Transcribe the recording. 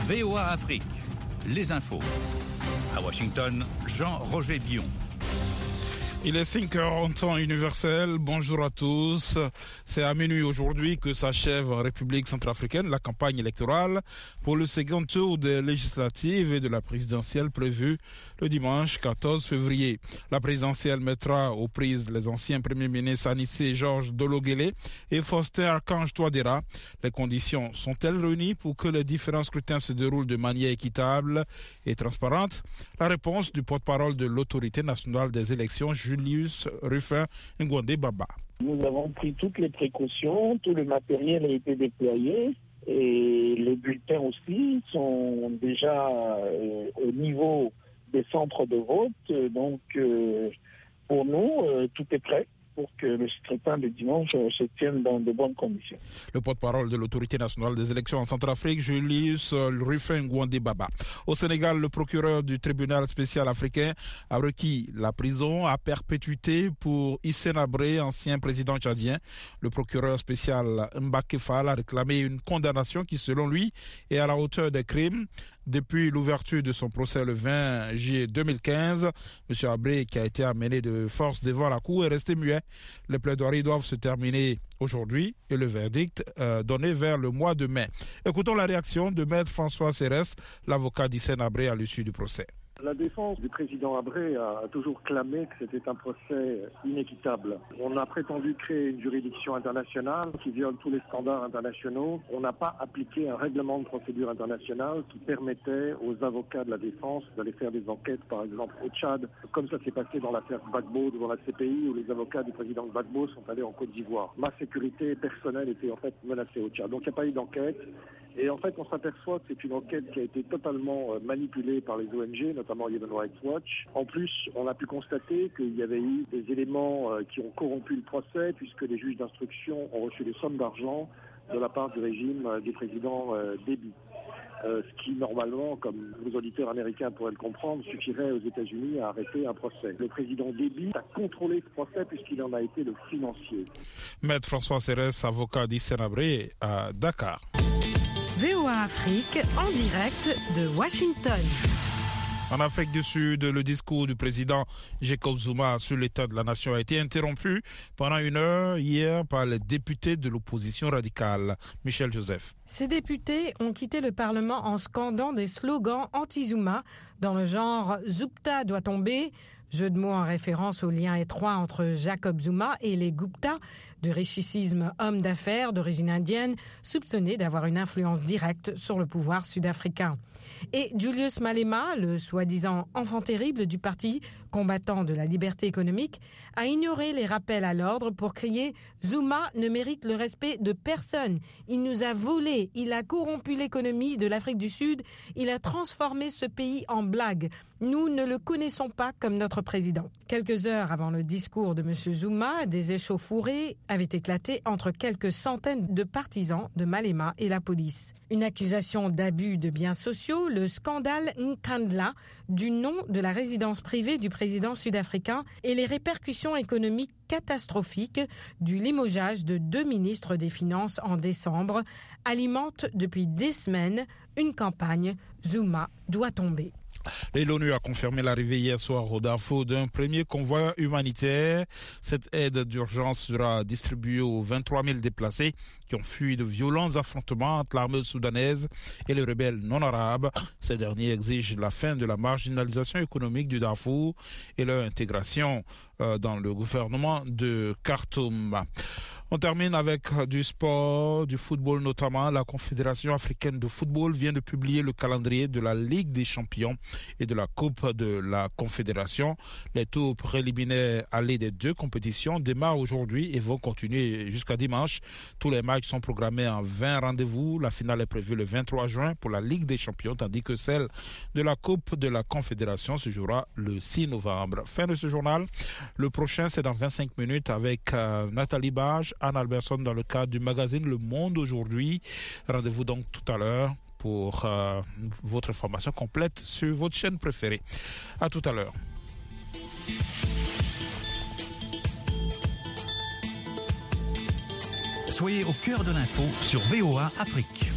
VOA Afrique, les infos. À Washington, Jean-Roger Bion. Il est 5h en temps universel. Bonjour à tous. C'est à minuit aujourd'hui que s'achève en République centrafricaine la campagne électorale pour le second tour des législatives et de la présidentielle prévue le dimanche 14 février. La présidentielle mettra aux prises les anciens premiers ministres Anissé Georges Dologuélé et Faustin Archange Touadéra. Les conditions sont-elles réunies pour que les différents scrutins se déroulent de manière équitable et transparente? La réponse du porte-parole de l'autorité nationale des élections, Julius Ruffin Ngwandé Baba. Nous avons pris toutes les précautions, tout le matériel a été déployé et les bulletins aussi sont déjà au niveau des centres de vote. Donc pour nous, tout est prêt pour que le scrutin de dimanche se tienne dans de bonnes conditions. Le porte-parole de l'autorité nationale des élections en Centrafrique, Julius Ruffin Ngwandé Baba. Au Sénégal, le procureur du tribunal spécial africain a requis la prison à perpétuité pour Hissène Habré, ancien président tchadien. Le procureur spécial Mbaké Fall a réclamé une condamnation qui, selon lui, est à la hauteur des crimes. Depuis l'ouverture de son procès le 20 juillet 2015, M. Habré, qui a été amené de force devant la cour, est resté muet. Les plaidoiries doivent se terminer aujourd'hui et le verdict donné vers le mois de mai. Écoutons la réaction de Maître François Serres, l'avocat d'Hissène Habré à l'issue du procès. La défense du président Habré a toujours clamé que c'était un procès inéquitable. On a prétendu créer une juridiction internationale qui viole tous les standards internationaux. On n'a pas appliqué un règlement de procédure internationale qui permettait aux avocats de la défense d'aller faire des enquêtes, par exemple au Tchad, comme ça s'est passé dans l'affaire Gbagbo devant la CPI, où les avocats du président Gbagbo sont allés en Côte d'Ivoire. Ma sécurité personnelle était en fait menacée au Tchad. Donc il n'y a pas eu d'enquête. Et en fait, on s'aperçoit que c'est une enquête qui a été totalement manipulée par les ONG, notamment Human Rights Watch. En plus, on a pu constater qu'il y avait eu des éléments qui ont corrompu le procès, puisque les juges d'instruction ont reçu des sommes d'argent de la part du régime du président Déby. Ce qui, normalement, comme les auditeurs américains pourraient le comprendre, suffirait aux États-Unis à arrêter un procès. Le président Déby a contrôlé ce procès puisqu'il en a été le financier. Maître François Serres, avocat d'Hissène Habré à Dakar. VOA Afrique, en direct de Washington. En Afrique du Sud, le discours du président Jacob Zuma sur l'état de la nation a été interrompu pendant 1 heure hier par les députés de l'opposition radicale. Michel Joseph. Ces députés ont quitté le Parlement en scandant des slogans anti-Zuma dans le genre « Zupta doit tomber », jeu de mots en référence au lien étroit entre Jacob Zuma et les Gupta, du richicisme homme d'affaires d'origine indienne, soupçonné d'avoir une influence directe sur le pouvoir sud-africain. Et Julius Malema, le soi-disant enfant terrible du parti combattant de la liberté économique, a ignoré les rappels à l'ordre pour crier « Zuma ne mérite le respect de personne. Il nous a volé, il a corrompu l'économie de l'Afrique du Sud, il a transformé ce pays en blague. Nous ne le connaissons pas comme notre président ». Quelques heures avant le discours de M. Zuma, des échauffourées avaient éclaté entre quelques centaines de partisans de Malema et la police. Une accusation d'abus de biens sociaux, le scandale Nkandla, du nom de la résidence privée du président sud-africain et les répercussions économiques catastrophiques du limogeage de 2 ministres des Finances en décembre alimentent depuis des semaines une campagne « Zuma doit tomber ». L'ONU a confirmé l'arrivée hier soir au Darfour d'un premier convoi humanitaire. Cette aide d'urgence sera distribuée aux 23 000 déplacés qui ont fui de violents affrontements entre l'armée soudanaise et les rebelles non arabes. Ces derniers exigent la fin de la marginalisation économique du Darfour et leur intégration dans le gouvernement de Khartoum. On termine avec du sport, du football notamment. La Confédération africaine de football vient de publier le calendrier de la Ligue des champions et de la Coupe de la Confédération. Les tours préliminaires allés des 2 compétitions démarrent aujourd'hui et vont continuer jusqu'à dimanche. Tous les matchs sont programmés en 20 rendez-vous. La finale est prévue le 23 juin pour la Ligue des champions, tandis que celle de la Coupe de la Confédération se jouera le 6 novembre. Fin de ce journal. Le prochain, c'est dans 25 minutes avec Nathalie Bage, Anne Alberson dans le cadre du magazine Le Monde aujourd'hui. Rendez-vous donc tout à l'heure pour votre information complète sur votre chaîne préférée. À tout à l'heure. Soyez au cœur de l'info sur VOA Afrique.